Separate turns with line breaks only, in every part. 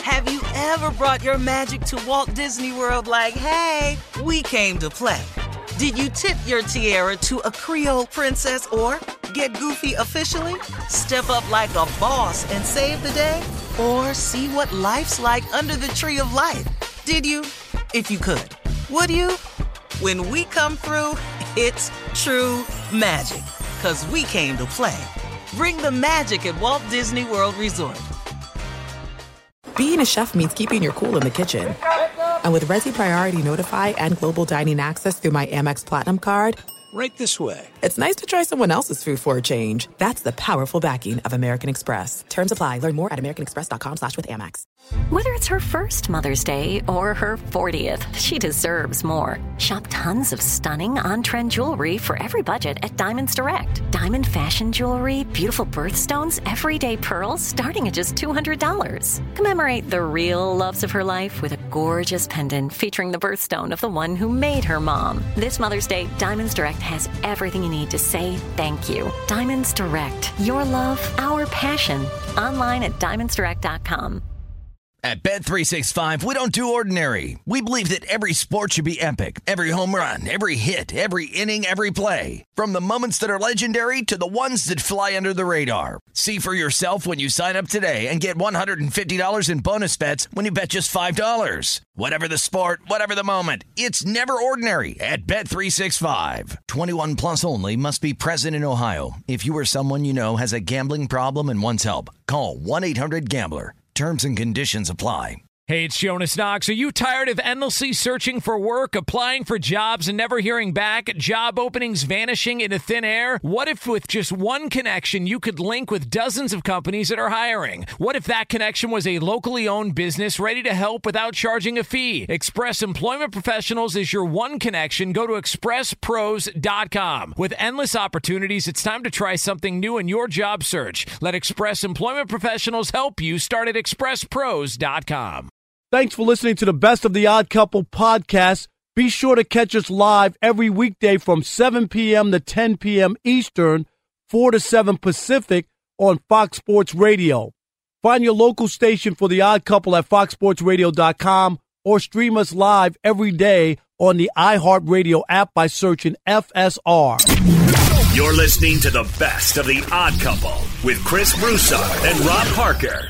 Have you ever brought your magic to Walt Disney World like, hey, we came to play? Did you tip your tiara to a Creole princess or get goofy officially? Step up like a boss and save the day? Or see what life's like under the tree of life? Did you? If you could. Would you? When we come through, it's true magic. 'Cause we came to play. Bring the magic at Walt Disney World Resort.
Being a chef means keeping your cool in the kitchen. And with Resi Priority Notify and Global Dining Access through my Amex Platinum card,
right this way.
It's nice to try someone else's food for a change. That's the powerful backing of American Express. Terms apply. Learn more at americanexpress.com/withAmex.
Whether it's her first Mother's Day or her 40th, she deserves more. Shop tons of stunning on-trend jewelry for every budget at Diamonds Direct. Diamond fashion jewelry, beautiful birthstones, everyday pearls starting at just $200. Commemorate the real loves of her life with a gorgeous pendant featuring the birthstone of the one who made her mom. This Mother's Day, Diamonds Direct has everything you need to say thank you. Diamonds Direct. Your love, our passion. Online at diamondsdirect.com.
At Bet365, we don't do ordinary. We believe that every sport should be epic. Every home run, every hit, every inning, every play. From the moments that are legendary to the ones that fly under the radar. See for yourself when you sign up today and get $150 in bonus bets when you bet just $5. Whatever the sport, whatever the moment, it's never ordinary at Bet365. 21 plus only. Must be present in Ohio. If you or someone you know has a gambling problem and wants help, call 1-800-GAMBLER. Terms and conditions apply.
Hey, it's Jonas Knox. Are you tired of endlessly searching for work, applying for jobs, and never hearing back? Job openings vanishing into thin air? What if with just one connection, you could link with dozens of companies that are hiring? What if that connection was a locally owned business ready to help without charging a fee? Express Employment Professionals is your one connection. Go to expresspros.com. With endless opportunities, it's time to try something new in your job search. Let Express Employment Professionals help you. Start at expresspros.com.
Thanks for listening to the Best of the Odd Couple podcast. Be sure to catch us live every weekday from 7 p.m. to 10 p.m. Eastern, 4 to 7 Pacific on Fox Sports Radio. Find your local station for The Odd Couple at foxsportsradio.com or stream us live every day on the iHeartRadio app by searching FSR.
You're listening to the Best of the Odd Couple with Chris Broussard and Rob Parker.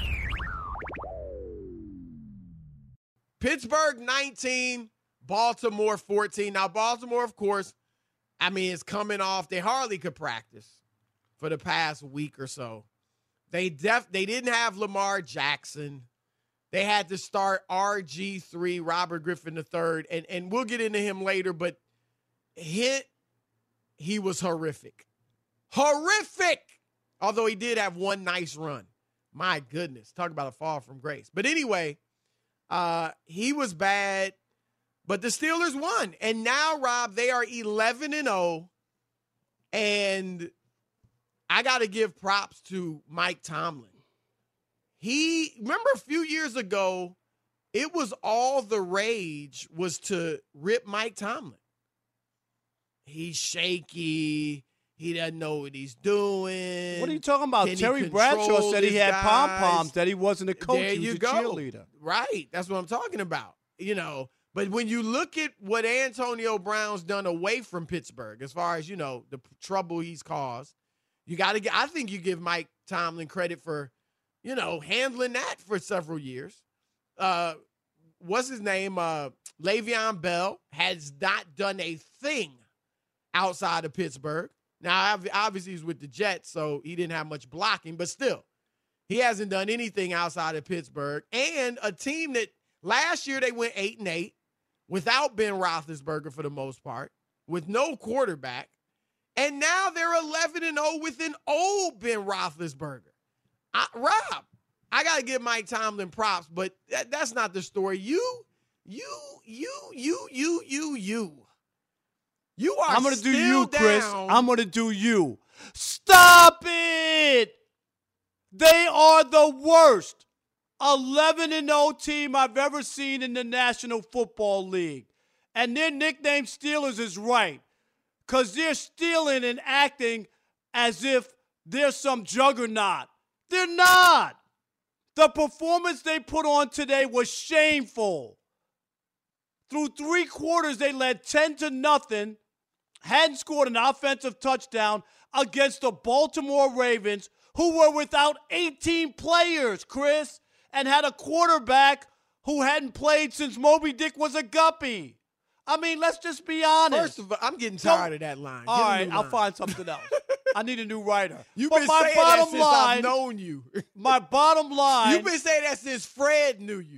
Pittsburgh 19, Baltimore 14. Now, Baltimore, of course, is coming off. They hardly could practice for the past week or so. They didn't have Lamar Jackson. They had to start RG3, Robert Griffin III, and we'll get into him later, but he was horrific. Horrific! Although he did have one nice run. My goodness, talk about a fall from grace. But anyway, he was bad, but the Steelers won. And now, Rob, they are 11-0, and I got to give props to Mike Tomlin. Remember a few years ago, it was all the rage was to rip Mike Tomlin. He's shaky. He doesn't know what he's doing.
What are you talking about? Terry Bradshaw said he had pom-poms, that he wasn't a coach, he was a cheerleader.
Right. That's what I'm talking about. But when you look at what Antonio Brown's done away from Pittsburgh, as far as, the trouble he's caused, I think you give Mike Tomlin credit for, handling that for several years. What's his name? Le'Veon Bell has not done a thing outside of Pittsburgh. Now, obviously, he's with the Jets, so he didn't have much blocking, but still, he hasn't done anything outside of Pittsburgh. And a team that last year they went 8-8 without Ben Roethlisberger for the most part, with no quarterback. And now they're 11-0 with an old Ben Roethlisberger. Rob, I got to give Mike Tomlin props, but that's not the story. You are
I'm going to do you,
down.
Chris. I'm going to do you. Stop it! They are the worst 11-0 team I've ever seen in the National Football League. And their nickname Steelers is right, because they're stealing and acting as if they're some juggernaut. They're not. The performance they put on today was shameful. Through 3 quarters, they led 10-0, hadn't scored an offensive touchdown against the Baltimore Ravens, who were without 18 players, Chris, and had a quarterback who hadn't played since Moby Dick was a guppy. I mean, let's just be honest.
First of all, I'm getting tired of that line.
All right, I'll find something else. I need a new writer.
You've been saying that since I've known you.
My bottom line.
You've been saying that since Fred knew you.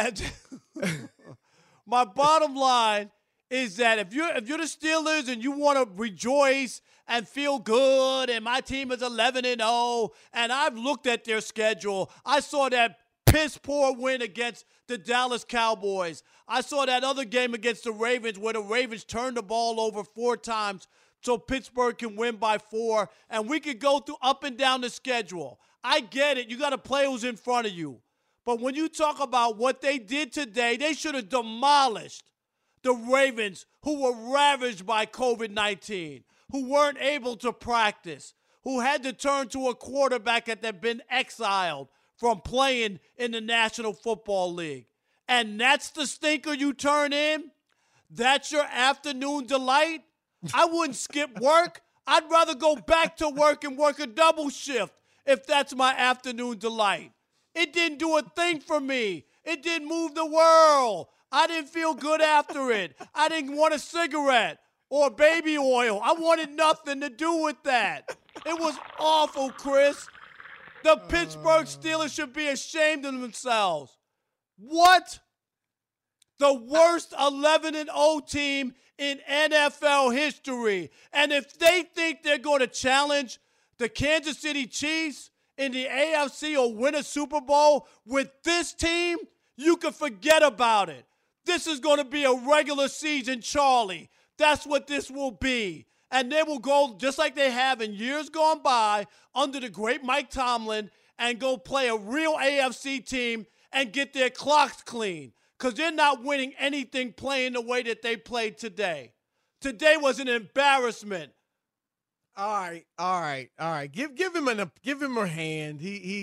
My bottom line is that if you're the Steelers and you want to rejoice and feel good, and my team is 11-0, and I've looked at their schedule, I saw that piss-poor win against the Dallas Cowboys. I saw that other game against the Ravens where the Ravens turned the ball over 4 times so Pittsburgh can win by 4, and we could go through up and down the schedule. I get it. You got to play who's in front of you. But when you talk about what they did today, they should have demolished the Ravens, who were ravaged by COVID-19, who weren't able to practice, who had to turn to a quarterback that had been exiled from playing in the National Football League. And that's the stinker you turn in? That's your afternoon delight? I wouldn't skip work. I'd rather go back to work and work a double shift if that's my afternoon delight. It didn't do a thing for me. It didn't move the world. I didn't feel good after it. I didn't want a cigarette or baby oil. I wanted nothing to do with that. It was awful, Chris. The Pittsburgh Steelers should be ashamed of themselves. What? The worst 11-0 team in NFL history. And if they think they're going to challenge the Kansas City Chiefs in the AFC or win a Super Bowl with this team, you can forget about it. This is going to be a regular season Charlie. That's what this will be. And they will go, just like they have in years gone by, under the great Mike Tomlin, and go play a real AFC team and get their clocks clean. Because they're not winning anything playing the way that they played today. Today was an embarrassment.
All right. Give him a hand.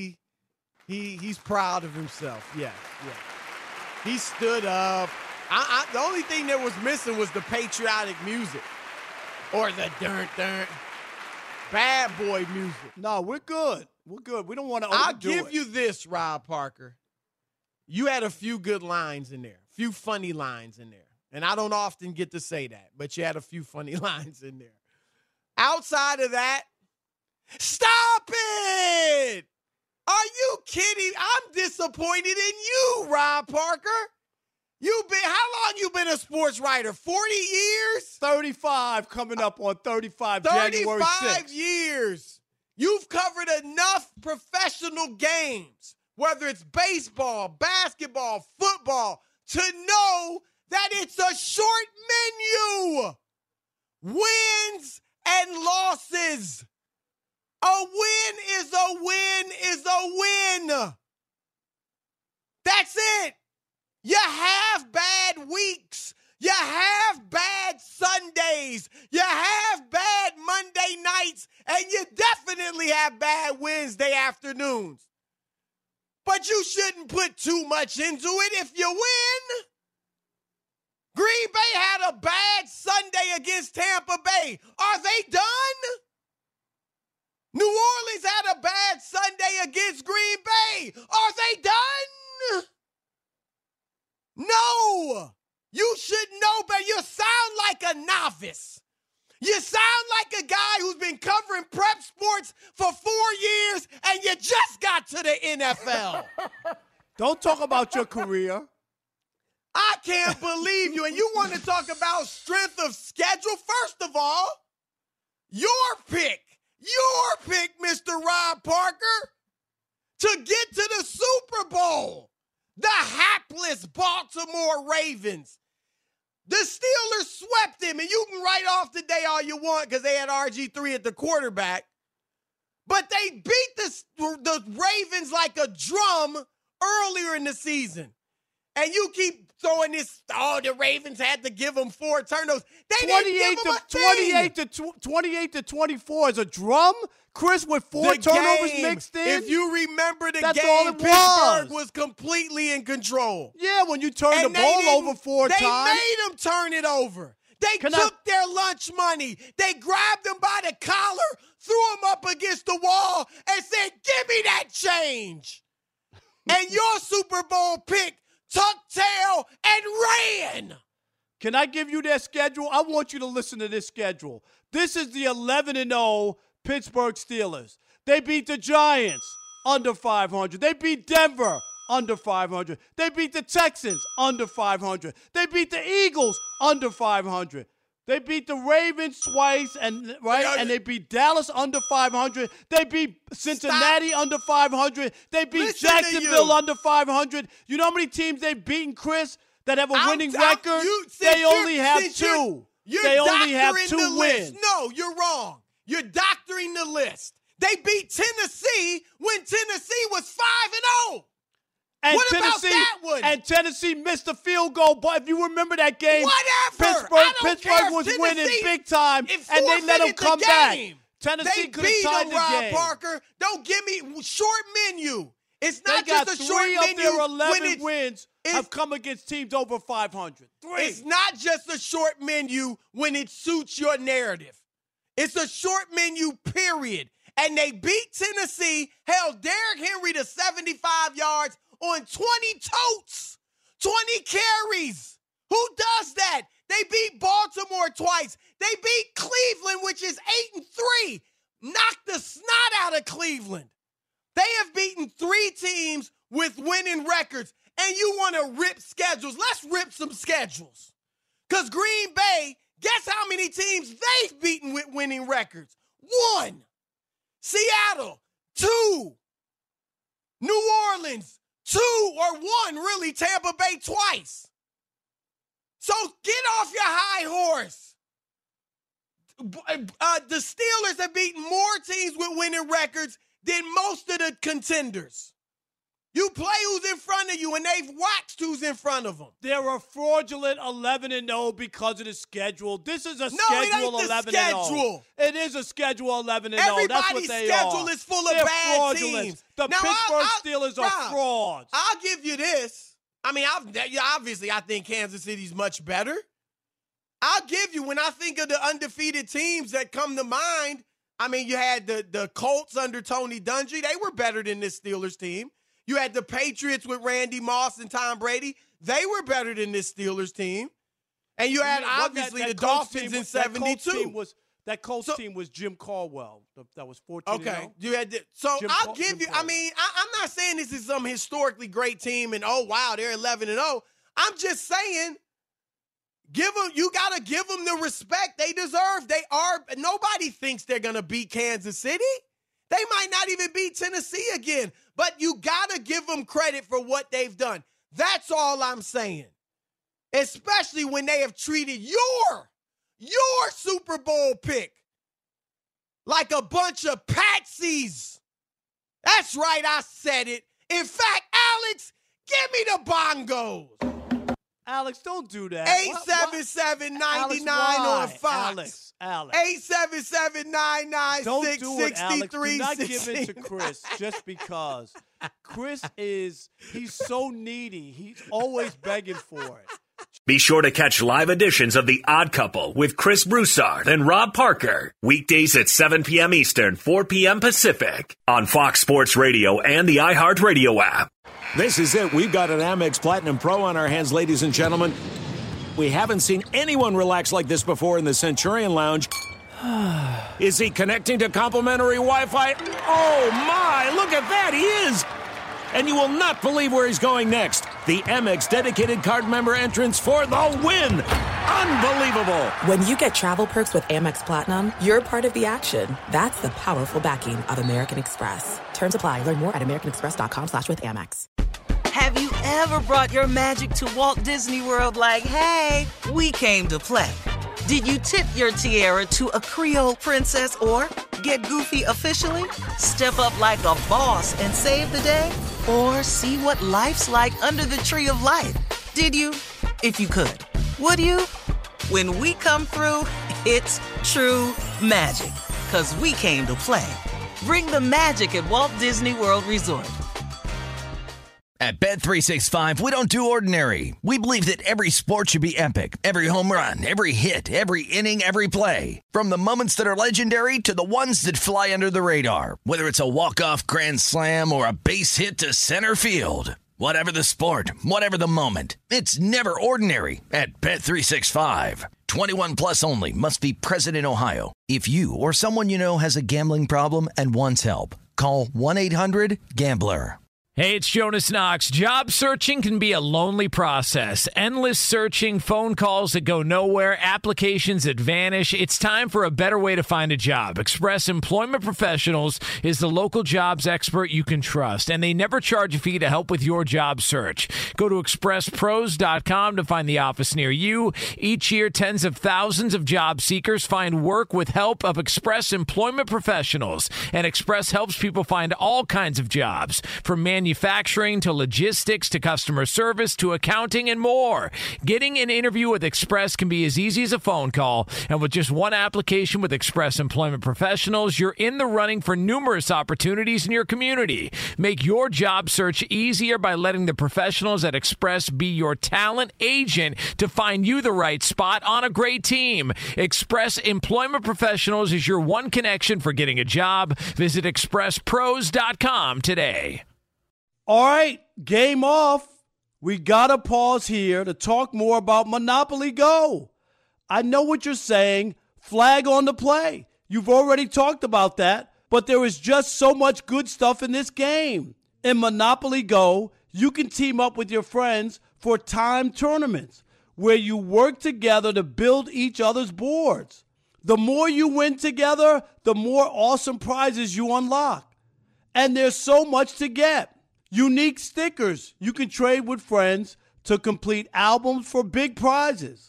He's proud of himself. Yeah. He stood up. The only thing that was missing was the patriotic music or the dun bad boy music.
No, we're good. We don't want to overdo it.
I'll give you this, Rob Parker. You had a few good lines in there, a few funny lines in there. And I don't often get to say that, but you had a few funny lines in there. Outside of that, stop it! Are you kidding? I'm disappointed in you, Rob Parker. How long you been a sports writer? 40 years?
35, coming up on 35 January 6th.
35 years. You've covered enough professional games, whether it's baseball, basketball, football, to know that it's a short menu. Wins and losses. A win is a win is a win. That's it. You have bad weeks. You have bad Sundays. You have bad Monday nights. And you definitely have bad Wednesday afternoons. But you shouldn't put too much into it if you win. Green Bay had a bad Sunday against Tampa Bay. Are they done? New Orleans had a bad Sunday against Green Bay. Are they done? No. You should know better. You sound like a novice. You sound like a guy who's been covering prep sports for 4 years and you just got to the NFL.
Don't talk about your career.
I can't believe you. And you want to talk about strength of schedule? First of all, your pick, Mr. Rob Parker, to get to the Super Bowl. The hapless Baltimore Ravens. The Steelers swept him, and you can write off the day all you want because they had RG3 at the quarterback. But they beat the Ravens like a drum earlier in the season. And you keep throwing this, the Ravens had to give them 4 turnovers. They
28 to 24 is a drum, Chris, with 4 turnovers mixed in.
If you remember the
That's
game,
all it
Pittsburgh was completely in control.
Yeah, when you turn the ball over 4 times.
They made them turn it over. They took their lunch money. They grabbed them by the collar, threw them up against the wall, and said, give me that change. And your Super Bowl pick tucked tail and ran.
Can I give you their schedule? I want you to listen to this schedule. This is the 11-0 Pittsburgh Steelers. They beat the Giants, under 500. They beat Denver, under 500. They beat the Texans, under 500. They beat the Eagles, under 500. They beat the Ravens twice, and they beat Dallas under 500. They beat Cincinnati under 500. They beat Jacksonville under 500. You know how many teams they've beaten, Chris, that have a winning record? They only have 2. They only have 2 wins.
No, you're wrong. You're doctoring the list. They beat Tennessee when Tennessee was 5-0.
And
what about that one?
And Tennessee missed a field goal, but if you remember that game,
whatever.
Pittsburgh was winning big time, and they let them come back. Tennessee could have tied the game.
Parker, don't give me short menu. It's not
just
a short menu. 3 of
their 11 wins have come against teams over 500. 3.
It's not just a short menu when it suits your narrative. It's a short menu, period. And they beat Tennessee, held Derrick Henry to 75 yards on 20 totes, 20 carries. Who does that? They beat Baltimore twice. They beat Cleveland, which is 8-3. Knocked the snot out of Cleveland. They have beaten 3 teams with winning records, and you want to rip schedules. Let's rip some schedules. Because Green Bay, guess how many teams they've beaten with winning records? 1. Seattle, 2. New Orleans, 2 or 1, really, Tampa Bay twice. So get off your high horse. The Steelers have beaten more teams with winning records than most of the contenders. You play who's in front of you, and they've watched who's in front of them.
They're a fraudulent 11-0 because of the schedule. This is a schedule 11-0. It is a schedule 11-0. That's what they are.
Everybody's schedule is full of bad teams.
The Pittsburgh Steelers are frauds.
I'll give you this. I mean, obviously, I think Kansas City's much better. I'll give you, when I think of the undefeated teams that come to mind, I mean, you had the Colts under Tony Dungy. They were better than this Steelers team. You had the Patriots with Randy Moss and Tom Brady. They were better than this Steelers team. And you had, obviously, the Dolphins in 72.
That Colts team was Jim Caldwell. That was 14-0.
Okay. I'll give you, I mean, I'm not saying this is some historically great team and, oh, wow, they're 11-0. I'm just saying, you got to give them the respect they deserve. Nobody thinks they're going to beat Kansas City. They might not even beat Tennessee again, but you got to give them credit for what they've done. That's all I'm saying. Especially when they have treated your Super Bowl pick like a bunch of patsies. That's right, I said it. In fact, Alex, give me the bongos.
Alex, don't do that.
877-99 on Fox.
Alex.
877-996-6366.
Do not give in to Chris just because. He's so needy. He's always begging for it.
Be sure to catch live editions of The Odd Couple with Chris Broussard and Rob Parker. Weekdays at 7 p.m. Eastern, 4 p.m. Pacific on Fox Sports Radio and the iHeartRadio app.
This is it. We've got an Amex Platinum Pro on our hands, ladies and gentlemen. We haven't seen anyone relax like this before in the Centurion Lounge. Is he connecting to complimentary Wi-Fi? Oh, my. Look at that. He is. And you will not believe where he's going next. The Amex dedicated card member entrance for the win. Unbelievable.
When you get travel perks with Amex Platinum, you're part of the action. That's the powerful backing of American Express. Terms apply. Learn more at americanexpress.com/withAmex.
Have you ever brought your magic to Walt Disney World like, hey, we came to play? Did you tip your tiara to a Creole princess or get goofy officially? Step up like a boss and save the day? Or see what life's like under the tree of life? Did you? If you could, would you? When we come through, it's true magic. 'Cause we came to play. Bring the magic at Walt Disney World Resort.
At Bet365, we don't do ordinary. We believe that every sport should be epic. Every home run, every hit, every inning, every play. From the moments that are legendary to the ones that fly under the radar. Whether it's a walk-off grand slam or a base hit to center field. Whatever the sport, whatever the moment. It's never ordinary at Bet365. 21 plus only. Must be present in Ohio. If you or someone you know has a gambling problem and wants help, call 1-800-GAMBLER.
Hey, it's Jonas Knox. Job searching can be a lonely process. Endless searching, phone calls that go nowhere, applications that vanish. It's time for a better way to find a job. Express Employment Professionals is the local jobs expert you can trust, and they never charge a fee to help with your job search. Go to expresspros.com to find the office near you. Each year, tens of thousands of job seekers find work with help of Express Employment Professionals, and Express helps people find all kinds of jobs, from manufacturing to logistics to customer service to accounting and more. Getting an interview with Express can be as easy as a phone call, and with just one application with Express Employment Professionals, you're in the running for numerous opportunities in your community. Make your job search easier by letting the professionals at Express be your talent agent to find you the right spot on a great team. Express Employment Professionals is your one connection for getting a job. Visit expresspros.com today.
All right, game off. We got to pause here to talk more about Monopoly Go. I know what you're saying. Flag on the play. You've already talked about that, but there is just so much good stuff in this game. In Monopoly Go, you can team up with your friends for timed tournaments where you work together to build each other's boards. The more you win together, the more awesome prizes you unlock. And there's so much to get. Unique stickers you can trade with friends to complete albums for big prizes.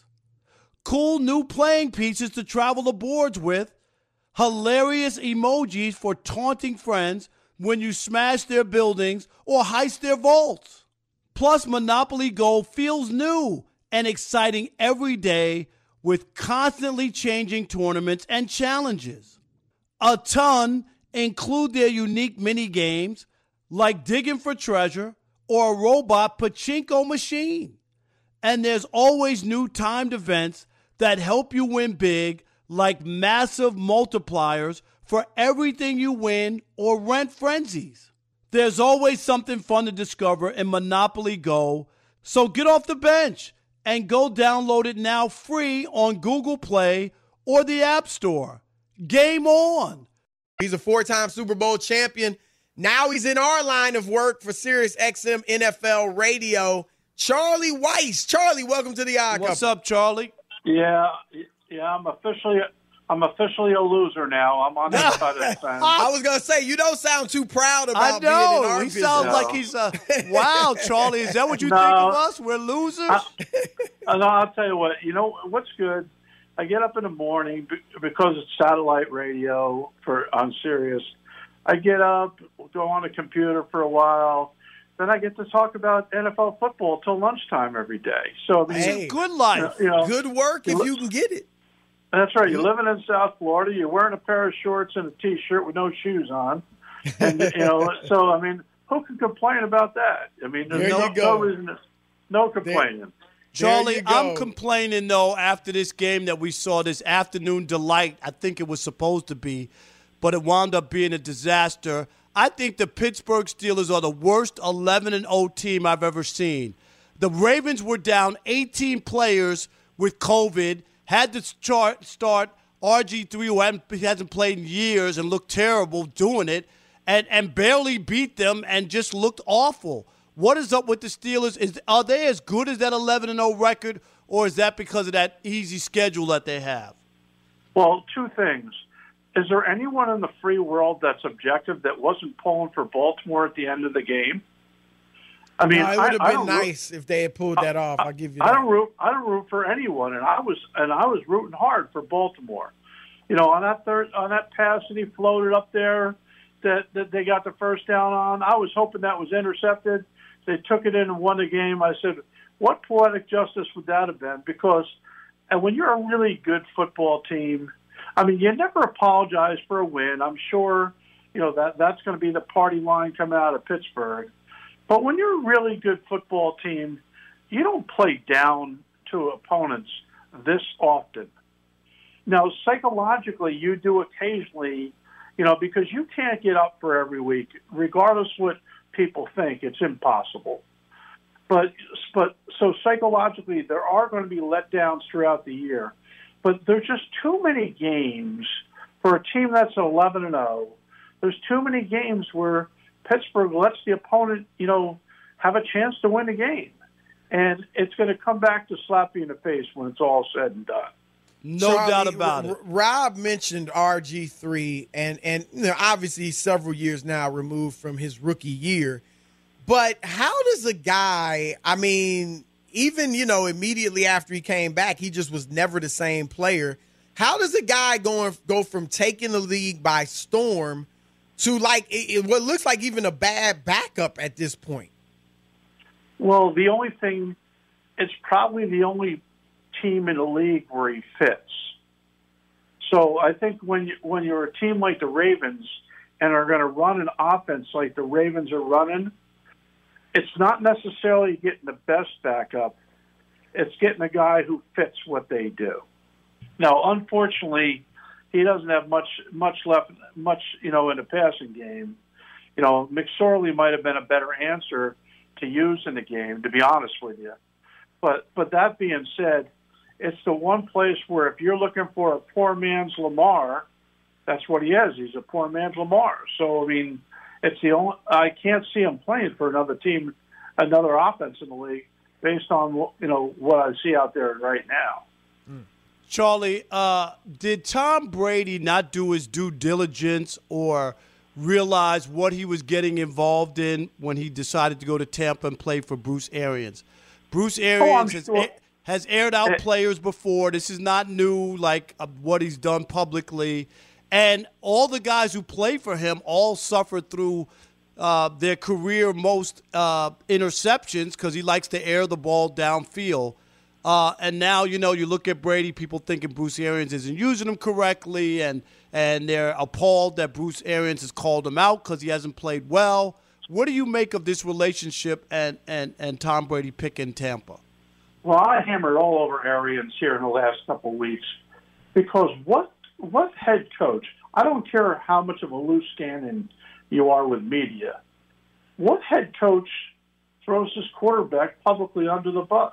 Cool new playing pieces to travel the boards with. Hilarious emojis for taunting friends when you smash their buildings or heist their vaults. Plus, Monopoly Go feels new and exciting every day with constantly changing tournaments and challenges. A ton include their unique mini games like digging for treasure or a robot pachinko machine. And there's always new timed events that help you win big, like massive multipliers for everything you win or rent frenzies. There's always something fun to discover in Monopoly Go, so get off the bench and go download it now free on Google Play or the App Store. Game on!
He's a four-time Super Bowl champion. Now he's in our line of work for SiriusXM NFL Radio. Charlie Weiss. Charlie, welcome to the Odd Couple.
What's up, Charlie?
Yeah, I'm officially a loser now. I'm on the side of the fence.
I was gonna say you don't sound too proud about being in our business.
He sounds like he's wow, Charlie. Is that what you think of us? We're losers.
I'll tell you what. You know what's good? I get up in the morning because it's satellite radio on Sirius. I get up, go on the computer for a while, then I get to talk about NFL football till lunchtime every day. So I mean,
hey,
good life,
good work if you can get it.
That's right. You're living in South Florida. You're wearing a pair of shorts and a T-shirt with no shoes on, and so I mean, who can complain about that? I mean, there's no complaining.
Charlie, I'm complaining though after this game that we saw, this afternoon delight. I think it was supposed to be, but it wound up being a disaster. I think the Pittsburgh Steelers are the worst 11-0 team I've ever seen. The Ravens were down 18 players with COVID, had to start RG3, who hasn't played in years and looked terrible doing it, and barely beat them and just looked awful. What is up with the Steelers? Are they as good as that 11-0 record, or is that because of that easy schedule that they have?
Well, two things. Is there anyone in the free world that's objective that wasn't pulling for Baltimore at the end of the game? I mean,
it would have been nice if they had pulled that off. I'll give you that.
I don't root for anyone, and I was rooting hard for Baltimore. You know, on that pass that he floated up there that they got the first down on, I was hoping that was intercepted they took it in and won the game. I said, what poetic justice would that have been? Because and when you're a really good football team, I mean, you never apologize for a win. I'm sure, that's going to be the party line coming out of Pittsburgh. But when you're a really good football team, you don't play down to opponents this often. Now, psychologically, you do occasionally, because you can't get up for every week, regardless what people think. It's impossible. But so psychologically, there are going to be letdowns throughout the year. But there's just too many games for a team that's 11-0. There's too many games where Pittsburgh lets the opponent, have a chance to win a game. And it's going to come back to slap you in the face when it's all said and done.
No
Charlie,
doubt about it.
Rob mentioned RG3, and obviously several years now removed from his rookie year. But how does a guy, even, immediately after he came back, he just was never the same player. How does a guy go from taking the league by storm to what looks like even a bad backup at this point?
Well, the only thing, it's probably the only team in the league where he fits. So I think when you're a team like the Ravens and are going to run an offense like the Ravens are running, it's not necessarily getting the best backup. It's getting a guy who fits what they do. Now, unfortunately, he doesn't have much left, in the passing game. McSorley might have been a better answer to use in the game, to be honest with you. But that being said, it's the one place where if you're looking for a poor man's Lamar, that's what he is. He's a poor man's Lamar. So, it's the only, I can't see him playing for another team, another offense in the league based on, what I see out there right now.
Charlie, did Tom Brady not do his due diligence or realize what he was getting involved in when he decided to go to Tampa and play for Bruce Arians? Bruce Arians has aired out players before. This is not new, what he's done publicly. And all the guys who play for him all suffered through their career most interceptions because he likes to air the ball downfield. And now, you look at Brady, people thinking Bruce Arians isn't using him correctly, and they're appalled that Bruce Arians has called him out because he hasn't played well. What do you make of this relationship and Tom Brady picking Tampa?
Well, I hammered all over Arians here in the last couple of weeks because what head coach, I don't care how much of a loose cannon you are with media, what head coach throws his quarterback publicly under the bus?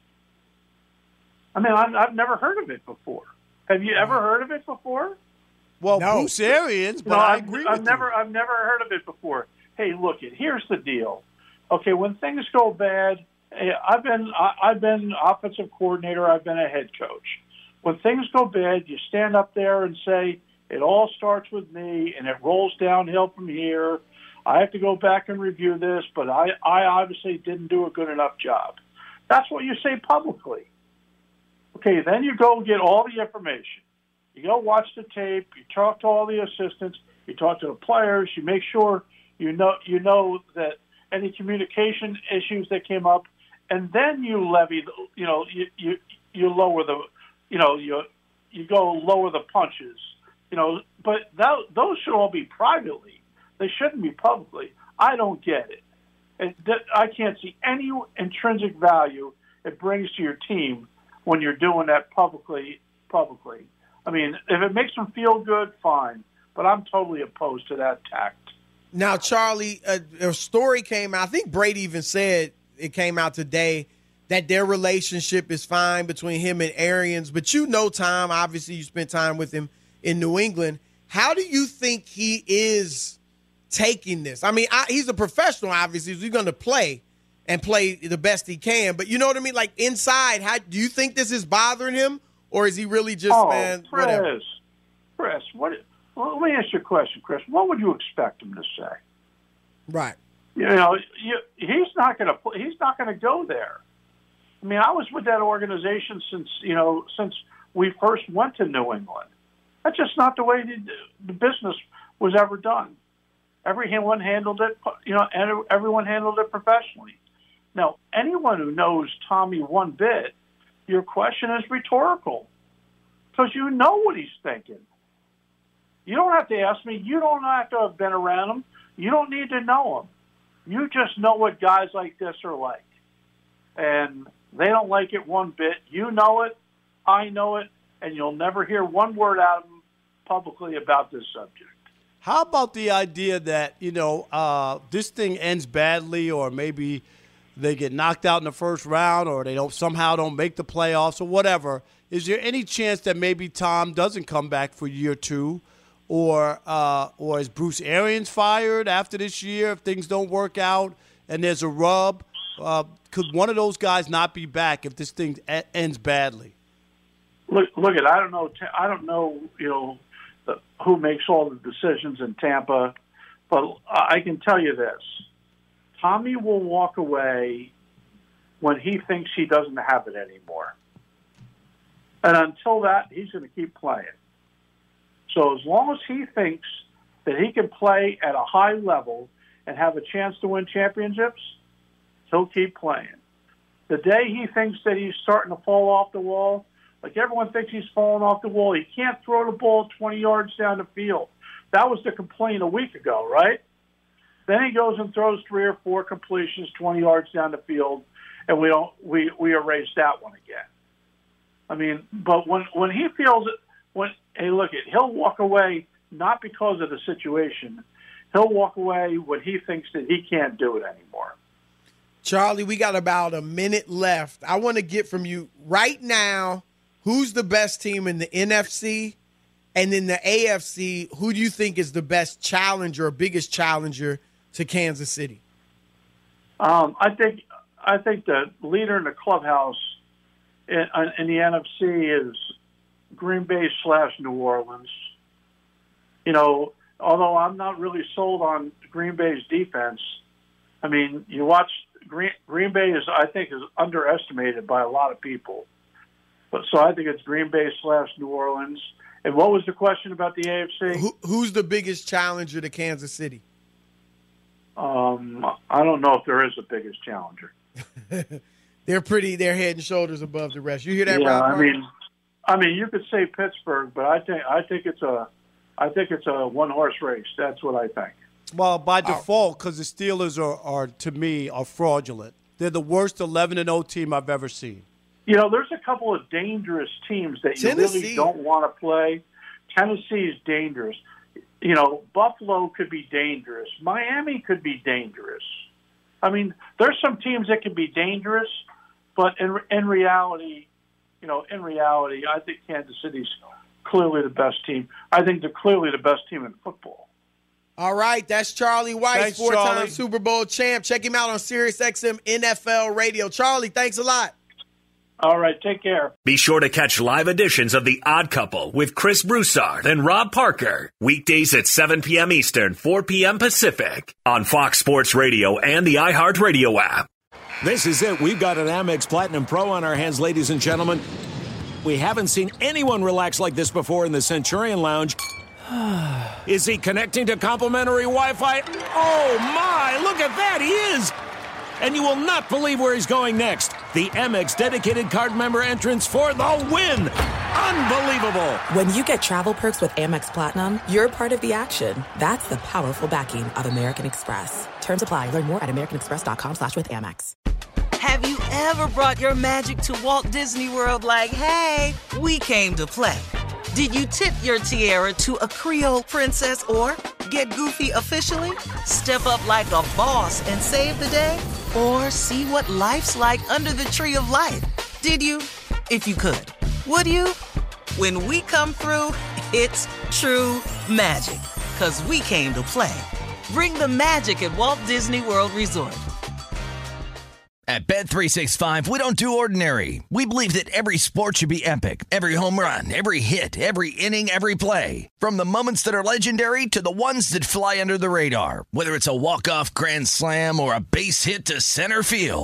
I've never heard of it before. Have you ever heard of it before?
Well, no. Bruce Arians, but I agree with you.
I've never heard of it before. Hey, look, here's the deal. Okay, when things go bad, I've been offensive coordinator. I've been a head coach. When things go bad, you stand up there and say, it all starts with me, and it rolls downhill from here. I have to go back and review this, but I obviously didn't do a good enough job. That's what you say publicly. Okay, then you go get all the information. You go watch the tape. You talk to all the assistants. You talk to the players. You make sure you know that any communication issues that came up, and then you levy. You lower the. You go lower the punches. But those should all be privately. They shouldn't be publicly. I don't get it. And I can't see any intrinsic value it brings to your team when you're doing that publicly. If it makes them feel good, fine. But I'm totally opposed to that tact.
Now, Charlie, a story came out. I think Brady even said it came out today that their relationship is fine between him and Arians. But Tom, obviously you spent time with him in New England. How do you think he is taking this? He's a professional, obviously. He's going to play and play the best he can. But you know what I mean? Like inside, how do you think this is bothering him? Or is he really just, whatever?
Chris, let me ask you a question, Chris. What would you expect him to say?
Right.
He's not going to go there. I was with that organization since we first went to New England. That's just not the way the business was ever done. Everyone handled it, and everyone handled it professionally. Now, anyone who knows Tommy one bit, your question is rhetorical because you know what he's thinking. You don't have to ask me. You don't have to have been around him. You don't need to know him. You just know what guys like this are like. And they don't like it one bit. You know it. I know it. And you'll never hear one word out of them publicly about this subject.
How about the idea that, this thing ends badly, or maybe they get knocked out in the first round, or they somehow don't make the playoffs, or whatever? Is there any chance that maybe Tom doesn't come back for year two? Or is Bruce Arians fired after this year if things don't work out and there's a rub? Could one of those guys not be back if this thing ends badly?
Look! I don't know. Who makes all the decisions in Tampa, but I can tell you this: Tommy will walk away when he thinks he doesn't have it anymore, and until that, he's going to keep playing. So as long as he thinks that he can play at a high level and have a chance to win championships, he'll keep playing. The day he thinks that he's starting to fall off the wall, like everyone thinks he's falling off the wall, he can't throw the ball 20 yards down the field. That was the complaint a week ago, right? Then he goes and throws 3 or 4 completions 20 yards down the field, and we erase that one again. I mean, but when he feels it, he'll walk away not because of the situation. He'll walk away when he thinks that he can't do it anymore.
Charlie, we got about a minute left. I want to get from you right now, who's the best team in the NFC? And in the AFC, who do you think is the best challenger or biggest challenger to Kansas City?
I think the leader in the clubhouse in the NFC is Green Bay / New Orleans. Although I'm not really sold on Green Bay's defense, I mean, you watch Green Bay I think is underestimated by a lot of people. But so I think it's Green Bay / New Orleans. And what was the question about the AFC?
Who's the biggest challenger to Kansas City?
I don't know if there is a biggest challenger.
They're head and shoulders above the rest. You hear that,
yeah,
Rob?
I mean, you could say Pittsburgh, but I think it's a one-horse race. That's what I think.
Well, by default, because the Steelers are to me fraudulent. They're the worst 11-0 team I've ever seen.
There's a couple of dangerous teams that you really don't want to play. Tennessee is dangerous. Buffalo could be dangerous. Miami could be dangerous. I mean, there's some teams that can be dangerous, but in reality, I think Kansas City's clearly the best team. I think they're clearly the best team in football.
All right, that's Charlie Weiss, 4-time Super Bowl champ. Check him out on SiriusXM NFL Radio. Charlie, thanks a lot.
All right, take care.
Be sure to catch live editions of The Odd Couple with Chris Broussard and Rob Parker. Weekdays at 7 p.m. Eastern, 4 p.m. Pacific on Fox Sports Radio and the iHeartRadio app.
This is it. We've got an Amex Platinum Pro on our hands, ladies and gentlemen. We haven't seen anyone relax like this before in the Centurion Lounge. Is he connecting to complimentary Wi-Fi? Oh, my. Look at that. He is. And you will not believe where he's going next. The Amex dedicated card member entrance for the win. Unbelievable.
When you get travel perks with Amex Platinum, you're part of the action. That's the powerful backing of American Express. Terms apply. Learn more at americanexpress.com/withAmex.
Have you ever brought your magic to Walt Disney World like, hey, we came to play? Did you tip your tiara to a Creole princess or get goofy officially? Step up like a boss and save the day? Or see what life's like under the tree of life? Did you? If you could. Would you? When we come through, it's true magic. 'Cause we came to play. Bring the magic at Walt Disney World Resort.
At Bet365, we don't do ordinary. We believe that every sport should be epic. Every home run, every hit, every inning, every play. From the moments that are legendary to the ones that fly under the radar. Whether it's a walk-off grand slam or a base hit to center field.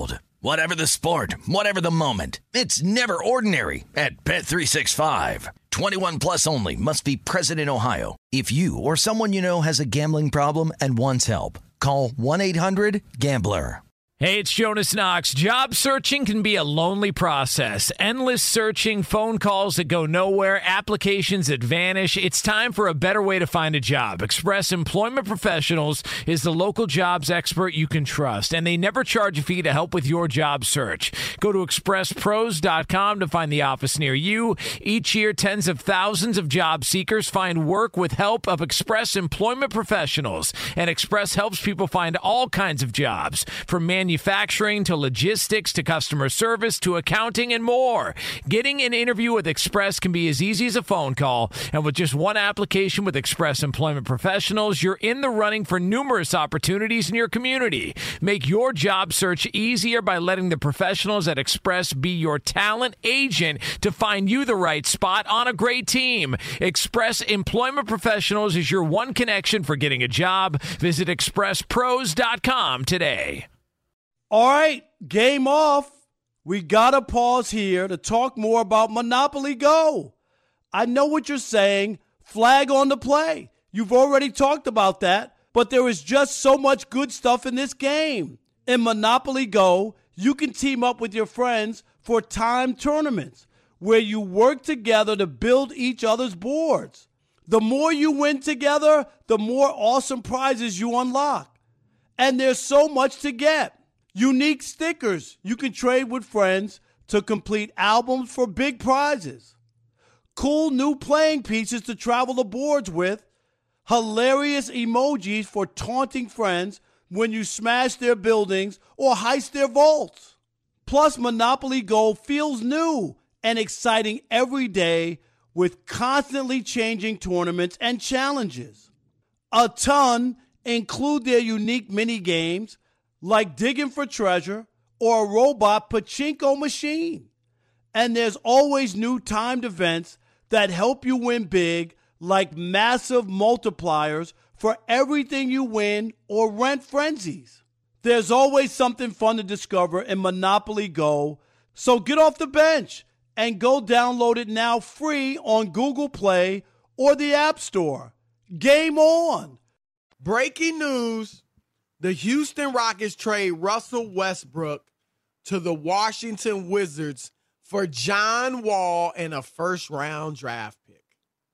Whatever the sport, whatever the moment, it's never ordinary at Bet365. 21 plus only. Must be present in Ohio. If you or someone you know has a gambling problem and wants help, call 1-800-GAMBLER.
Hey, it's Jonas Knox. Job searching can be a lonely process. Endless searching, phone calls that go nowhere, applications that vanish. It's time for a better way to find a job. Express Employment Professionals is the local jobs expert you can trust, and they never charge a fee to help with your job search. Go to expresspros.com to find the office near you. Each year, tens of thousands of job seekers find work with help of Express Employment Professionals, and Express helps people find all kinds of jobs, from manufacturing to logistics to customer service to accounting and more. Getting an interview with Express can be as easy as a phone call, and with just one application with Express Employment Professionals, you're in the running for numerous opportunities in your community. Make your job search easier by letting the professionals at Express be your talent agent to find you the right spot on a great team. Express Employment Professionals is your one connection for getting a job. Visit expresspros.com today.
All right, game off. We got to pause here to talk more about Monopoly Go. I know what you're saying. Flag on the play. You've already talked about that, but there is just so much good stuff in this game. In Monopoly Go, you can team up with your friends for timed tournaments where you work together to build each other's boards. The more you win together, the more awesome prizes you unlock. And there's so much to get. Unique stickers you can trade with friends to complete albums for big prizes. Cool new playing pieces to travel the boards with. Hilarious emojis for taunting friends when you smash their buildings or heist their vaults. Plus, Monopoly Go feels new and exciting every day with constantly changing tournaments and challenges. A ton include their unique mini games like digging for treasure or a robot pachinko machine. And there's always new timed events that help you win big, like massive multipliers for everything you win or rent frenzies. There's always something fun to discover in Monopoly Go, so get off the bench and go download it now free on Google Play or the App Store. Game on!
Breaking news. The Houston Rockets trade Russell Westbrook to the Washington Wizards for John Wall and a first-round draft pick.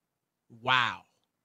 Wow.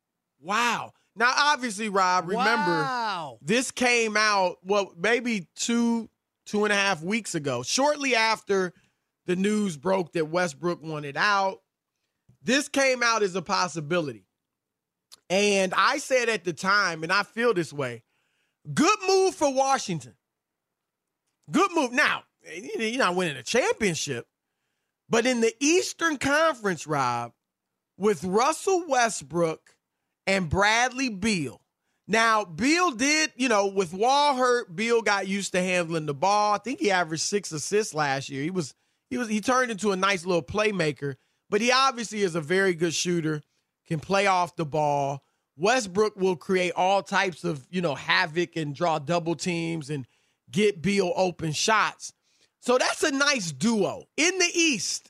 Now, obviously, Rob, remember, this came out, maybe two and a half weeks ago, shortly after the news broke that Westbrook wanted out. This came out as a possibility. And I said at the time, and I feel this way, good move for Washington. Good move. Now, you're not winning a championship, but in the Eastern Conference, Rob, with Russell Westbrook and Bradley Beal. Now, Beal did, with Wall hurt, Beal got used to handling the ball. I think he averaged 6 assists last year. He turned into a nice little playmaker, but he obviously is a very good shooter, can play off the ball. Westbrook will create all types of, havoc and draw double teams and get Beal open shots. So that's a nice duo. In the East,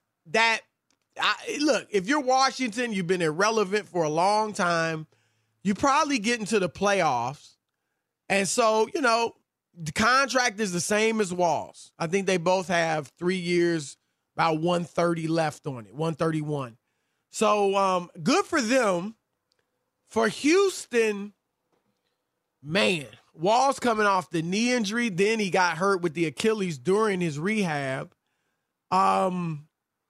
look, if you're Washington, you've been irrelevant for a long time. You probably get into the playoffs. And so, the contract is the same as Wall's. I think they both have 3 years, about 130 left on it, 131. So good for them. For Houston, man, Wall's coming off the knee injury. Then he got hurt with the Achilles during his rehab. Obviously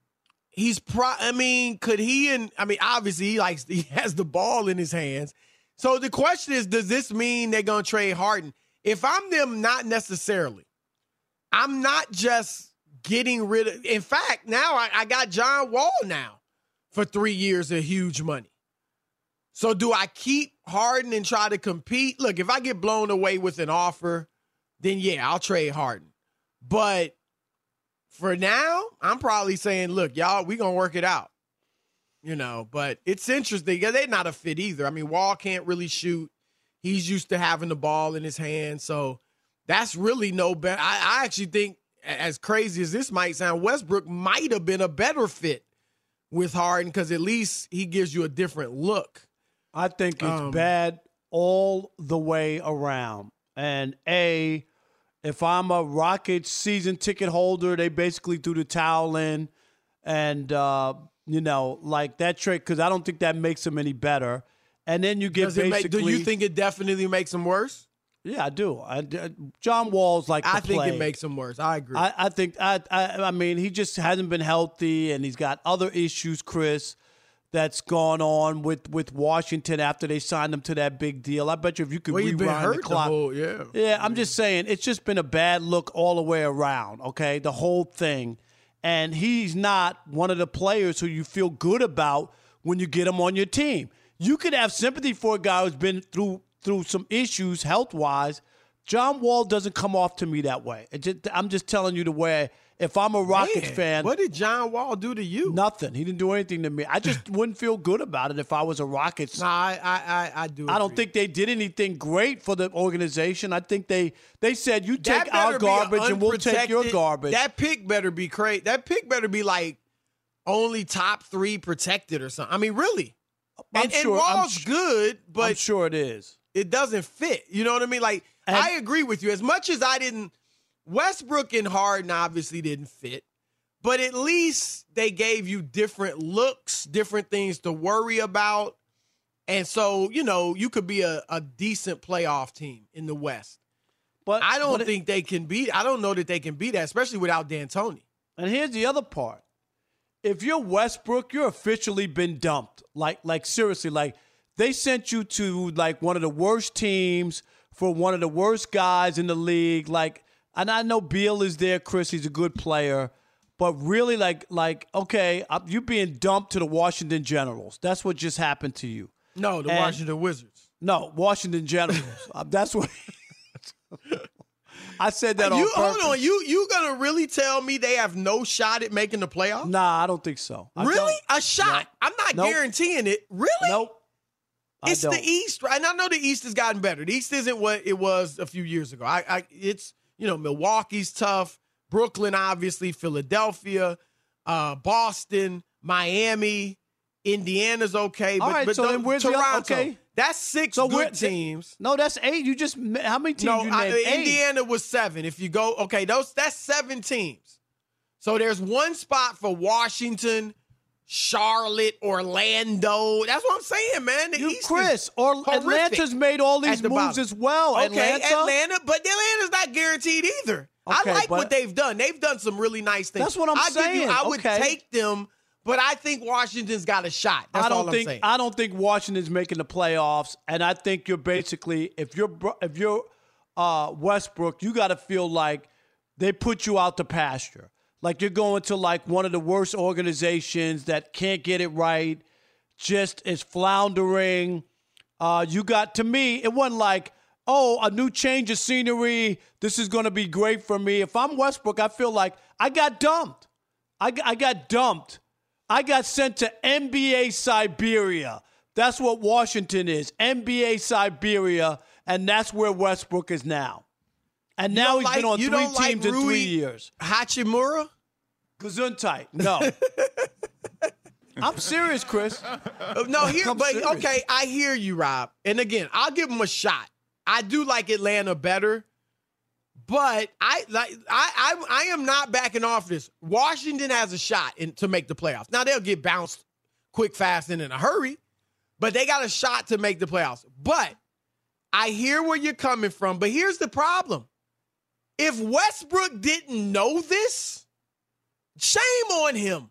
he has the ball in his hands. So the question is, does this mean they're going to trade Harden? If I'm them, not necessarily. I'm not just getting rid of, in fact, now I got John Wall now for 3 years of huge money. So do I keep Harden and try to compete? Look, if I get blown away with an offer, then yeah, I'll trade Harden. But for now, I'm probably saying, look, y'all, we're going to work it out. But it's interesting. They're not a fit either. I mean, Wall can't really shoot. He's used to having the ball in his hand. So that's really no better. I actually think as crazy as this might sound, Westbrook might have been a better fit with Harden because at least he gives you a different look.
I think it's bad all the way around. And if I'm a Rockets season ticket holder, they basically threw the towel in. And, like that trick, because I don't think that makes them any better. And then you get
do you think it definitely makes them worse?
Yeah, I do. John Wall's like
I think it makes him worse. I agree.
I think I mean, he just hasn't been healthy, and he's got other issues, Chris, that's gone on with Washington after they signed him to that big deal. I bet you if you could rewind the clock. Yeah, I'm just saying it's just been a bad look all the way around, okay, the whole thing. And he's not one of the players who you feel good about when you get him on your team. You could have sympathy for a guy who's been through some issues health-wise. John Wall doesn't come off to me that way. I'm just telling you the way. If I'm a Rockets fan.
What did John Wall do to you?
Nothing. He didn't do anything to me. I just wouldn't feel good about it if I was a Rockets.
No, I do.
I don't think they did anything great for the organization. I think they said, you take our garbage and we'll take your garbage.
That pick better be crazy. That pick better be like only top 3 protected or something. I mean, really. And Wall's good, but
I'm sure it is.
It doesn't fit. You know what I mean? Like, I agree with you. As much as Westbrook and Harden obviously didn't fit, but at least they gave you different looks, different things to worry about. And so, you could be a decent playoff team in the West. But I don't think they can beat. I don't know that they can beat that, especially without D'Antoni.
And here's the other part. If you're Westbrook, you're officially been dumped. Like seriously, like they sent you to like one of the worst teams for one of the worst guys in the league. Like, and I know Beal is there, Chris, he's a good player, but really like okay, you're being dumped to the Washington Generals. That's what just happened to you.
No, the Washington Wizards.
No, Washington Generals. That's what I said that on purpose.
Hold on, you gonna really tell me they have no shot at making the playoffs?
Nah, I don't think so.
Really? A shot? No. I'm not guaranteeing it. Really?
Nope.
It's the East, right? And I know the East has gotten better. The East isn't what it was a few years ago. It's Milwaukee's tough, Brooklyn, obviously, Philadelphia, Boston, Miami, Indiana's okay.
All right, so then where's
Toronto?
Okay.
That's 6 good teams.
No, that's 8. You just how many teams?
Indiana was 7. If you go, that's 7 teams. So there's one spot for Washington, Charlotte, Orlando. That's what I'm saying, man. The East is
Atlanta's made all these moves as well.
Okay, Atlanta, but Atlanta's not guaranteed either. Okay, I like what they've done. They've done some really nice things.
That's what I'm saying.
I would take them. But I think Washington's got a shot. That's all I'm saying.
I don't think Washington's making the playoffs, and I think you're basically if you're Westbrook, you got to feel like they put you out to pasture, like you're going to like one of the worst organizations that can't get it right, just is floundering. To me, it wasn't like, a new change of scenery. This is going to be great for me. If I'm Westbrook, I feel like I got dumped. I got dumped. I got sent to NBA Siberia. That's what Washington is, NBA Siberia, and that's where Westbrook is now. And now he's been on 3 teams in 3 years.
Hachimura?
Gesundheit. No. I'm serious, Chris.
Okay, I hear you, Rob. And again, I'll give him a shot. I do like Atlanta better. But I am not backing off this. Washington has a shot to make the playoffs. Now, they'll get bounced quick, fast, and in a hurry, but they got a shot to make the playoffs. But I hear where you're coming from, but here's the problem. If Westbrook didn't know this, shame on him.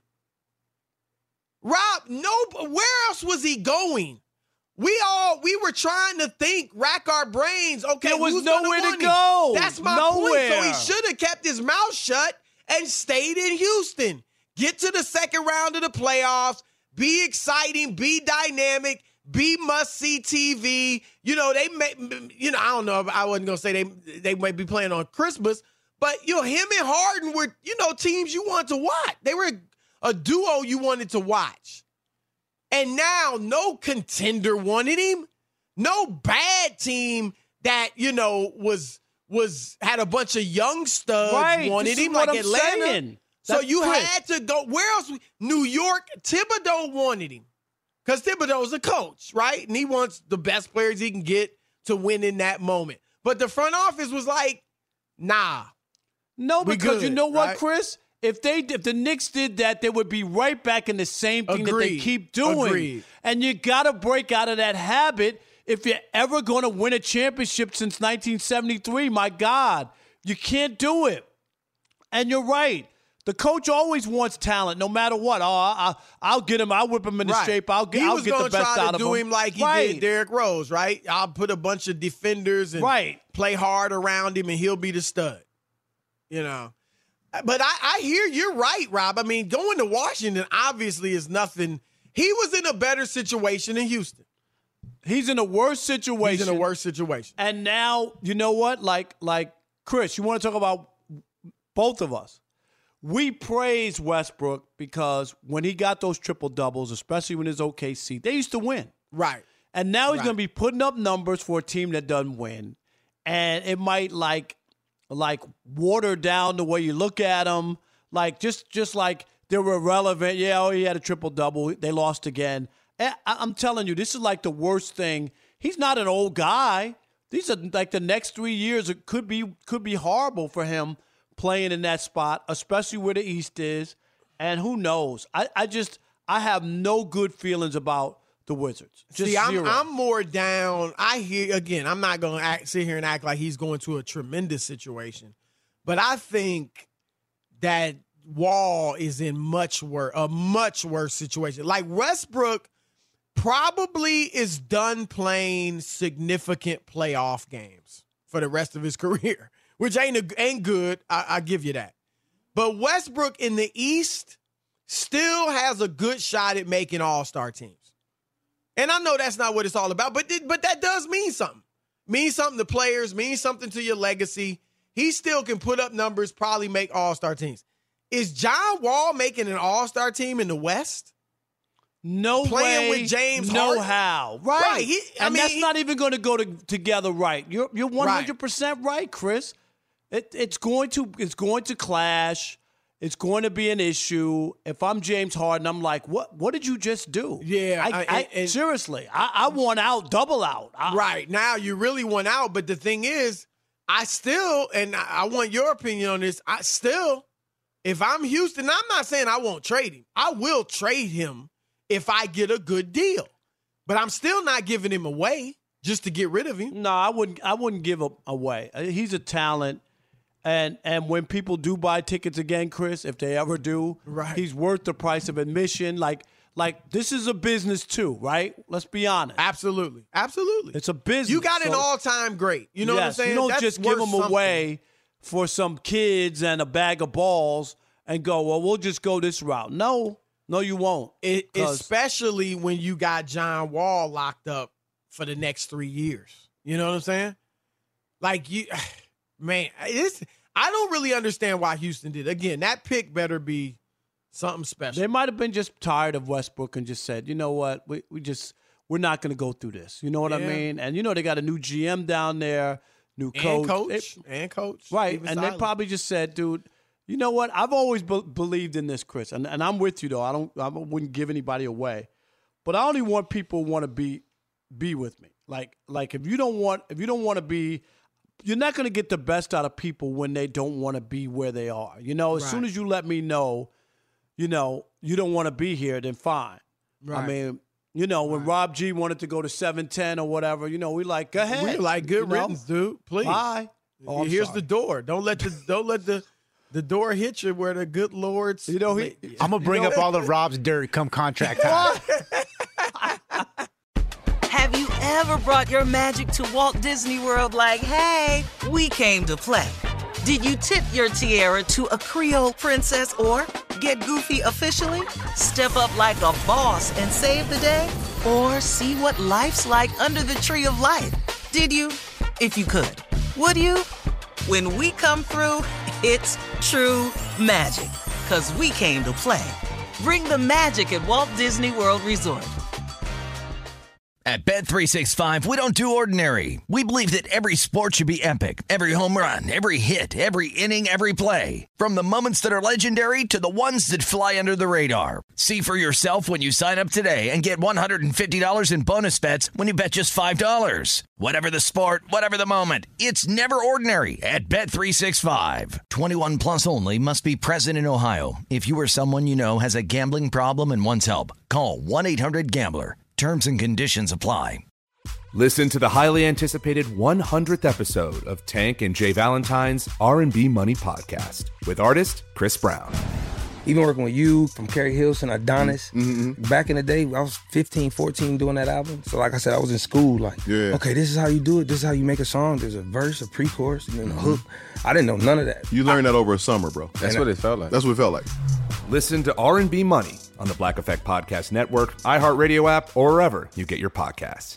Rob, where else was he going? We were trying to think, rack our brains. Okay,
there was nowhere to go.
That's my point. So he should have kept his mouth shut and stayed in Houston. Get to the second round of the playoffs. Be exciting. Be dynamic. Be must-see TV. I don't know. I wasn't gonna say they might be playing on Christmas, but him and Harden were teams you wanted to watch. They were a duo you wanted to watch. And now no contender wanted him. No bad team that, was had a bunch of young studs
Right.
wanted
This is
him,
what
like
I'm
Atlanta.
saying.
So
That's
you
Chris.
had to go. Where else? New York, Thibodeau wanted him because Thibodeau's a coach, right? And he wants the best players he can get to win in that moment. But the front office was like, nah.
No,
We
because you
good,
know what,
right?
Chris? If the Knicks did that, they would be right back in the same thing that they
Agreed.
keep doing.
Agreed.
And you got to break out of that habit if you're ever going to win a championship since 1973. My God, you can't do it. And you're right. The coach always wants talent, no matter what. Oh, I'll get him. I'll whip him into
Right.
shape. I'll
He
get
was
the
gonna
best
try
out
to
of
do
him.
him like he
Right.
did Derrick Rose, right? I'll put a bunch of defenders and play hard around him, and he'll be the stud. You know, but I hear you're right, Rob. I mean, going to Washington obviously is nothing. He was in a better situation than Houston.
He's in a worse situation.
He's in a worse situation.
And now, you know what? Like Chris, you want to talk about both of us. We praise Westbrook because when he got those triple doubles, especially when his OKC, they used to win.
Right.
And now he's
Right.
going to be putting up numbers for a team that doesn't win. And it might like water down the way you look at them. Like just like they were irrelevant. Yeah, oh, he had a triple double. They lost again. I'm telling you, this is like the worst thing. He's not an old guy. These are like the next 3 years. It could be horrible for him playing in that spot, especially where the East is. And who knows? I have no good feelings about the Wizards. Just
See,
zero.
I'm more down. I hear, again, I'm not going to sit here and act like he's going to a tremendous situation. But I think that Wall is in a much worse situation. Like Westbrook probably is done playing significant playoff games for the rest of his career, which ain't good. I give you that. But Westbrook in the East still has a good shot at making all-star teams. And I know that's not what it's all about, but that does mean something. Means something to players, means something to your legacy. He still can put up numbers, probably make all-star teams. Is John Wall making an all-star team in the West?
No
Playing
way,
with James
no
Harden?
how. Right.
Right.
That's not even going to go together right. You're 100% right, Chris. It's going to clash. It's going to be an issue. If I'm James Harden, I'm like, what did you just do?
Yeah.
Seriously, I want out, double out.
Right. Now you really want out, but the thing is, I still, and I want your opinion on this, if I'm Houston, I'm not saying I won't trade him. I will trade him if I get a good deal. But I'm still not giving him away just to get rid of him.
No, I wouldn't give him away. He's a talent. And when people do buy tickets again, Chris, if they ever do,
right,
he's worth the price of admission. Like this is a business too, right? Let's be honest.
Absolutely. It's a business. You got an all-time great. You know what I'm saying?
You don't
That's
just give
worth
them away for some kids and a bag of balls and go, well, we'll just go this route. No, you won't.
Especially when you got John Wall locked up for the next 3 years. You know what I'm saying? Like, man, I don't really understand why Houston did. Again, that pick better be something special.
They might have been just tired of Westbrook and just said, you know what, we're not going to go through this. You know what I mean? And they got a new GM down there, new coach.
And coach.
Right. And they probably just said, dude, you know what? I've always believed in this, Chris. And I'm with you, though. I wouldn't give anybody away. But I only want people who want to be with me. Like if you don't want to be, you're not going to get the best out of people when they don't want to be where they are. As soon as you let me know, you don't want to be here, then fine. Right. I mean, when Rob G wanted to go to 710 or whatever, we like, go ahead.
We're like, good riddance, dude. Please.
Bye. Oh,
here's the door. Don't let the door hit you where the good Lord's.
I'm gonna bring up all of Rob's dirt come contract time.
Have you ever brought your magic to Walt Disney World like, hey, we came to play? Did you tip your tiara to a Creole princess or get goofy officially? Step up like a boss and save the day? Or see what life's like under the tree of life? Did you? If you could. Would you? When we come through, it's true magic. 'Cause we came to play. Bring the magic at Walt Disney World Resort.
At Bet365, we don't do ordinary. We believe that every sport should be epic. Every home run, every hit, every inning, every play. From the moments that are legendary to the ones that fly under the radar. See for yourself when you sign up today and get $150 in bonus bets when you bet just $5. Whatever the sport, whatever the moment, it's never ordinary at Bet365. 21 plus only. Must be present in Ohio. If you or someone you know has a gambling problem and wants help, call 1-800-GAMBLER. Terms and conditions apply.
Listen to the highly anticipated 100th episode of Tank and Jay Valentine's R&B Money Podcast with artist Chris Brown.
Even working with you, from Carrie Hilson, Adonis, back in the day, I was 15, 14 doing that album. So like I said, I was in school like, okay, this is how you do it. This is how you make a song. There's a verse, a pre-chorus, and then a hook. I didn't know none of that.
You learned that over a summer, bro.
That's what it felt like.
That's what it felt like.
Listen to R&B Money on the Black Effect Podcast Network, iHeartRadio app, or wherever you get your podcasts.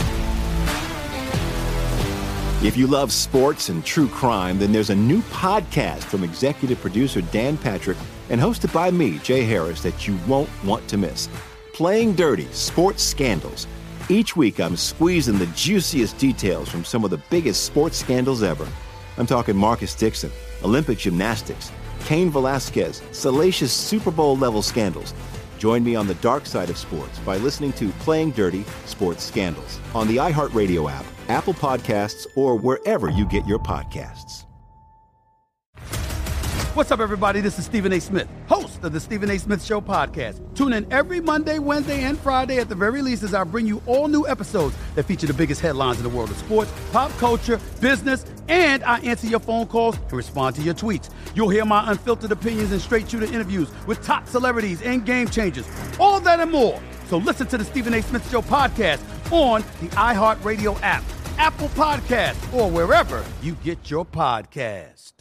If you love sports and true crime, then there's a new podcast from executive producer Dan Patrick and hosted by me, Jay Harris, that you won't want to miss. Playing Dirty: Sports Scandals. Each week, I'm squeezing the juiciest details from some of the biggest sports scandals ever. I'm talking Marcus Dixon, Olympic gymnastics, Cain Velasquez, salacious Super Bowl-level scandals. Join me on the dark side of sports by listening to Playing Dirty: Sports Scandals on the iHeartRadio app, Apple Podcasts, or wherever you get your podcasts.
What's up, everybody? This is Stephen A. Smith, host of the Stephen A. Smith Show podcast. Tune in every Monday, Wednesday, and Friday at the very least as I bring you all new episodes that feature the biggest headlines in the world of sports, pop culture, business, and I answer your phone calls and respond to your tweets. You'll hear my unfiltered opinions and straight-shooter interviews with top celebrities and game changers. All of that and more. So listen to the Stephen A. Smith Show podcast on the iHeartRadio app, Apple Podcasts, or wherever you get your podcasts.